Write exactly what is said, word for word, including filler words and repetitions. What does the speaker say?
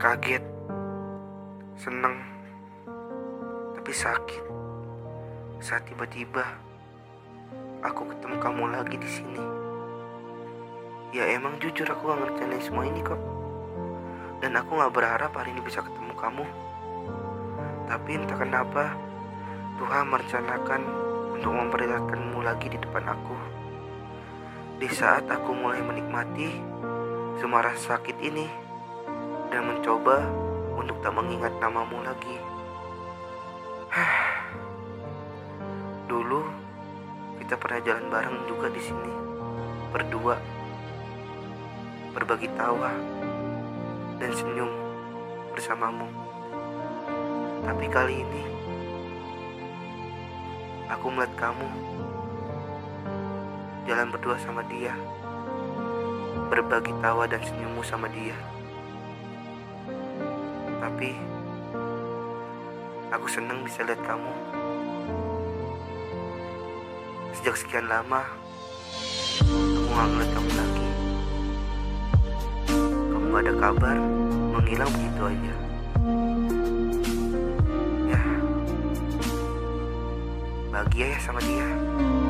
Kaget, seneng, tapi sakit saat tiba-tiba aku ketemu kamu lagi di sini. Ya emang jujur aku gak ngerencanain semua ini kok. Dan aku gak berharap hari ini bisa ketemu kamu. Tapi entah kenapa Tuhan merencanakan untuk memperlihatkanmu lagi di depan aku. Di saat aku mulai menikmati semua rasa sakit ini dan mencoba untuk tak mengingat namamu lagi. Dulu kita pernah jalan bareng juga di sini, berdua, berbagi tawa dan senyum bersamamu. Tapi kali ini aku melihat kamu jalan berdua sama dia, berbagi tawa dan senyummu sama dia. Tapi aku senang bisa lihat kamu. Sejak sekian lama aku gak ngeliat kamu lagi. Kamu gak ada kabar, menghilang begitu aja. Ya, bahagia ya sama dia.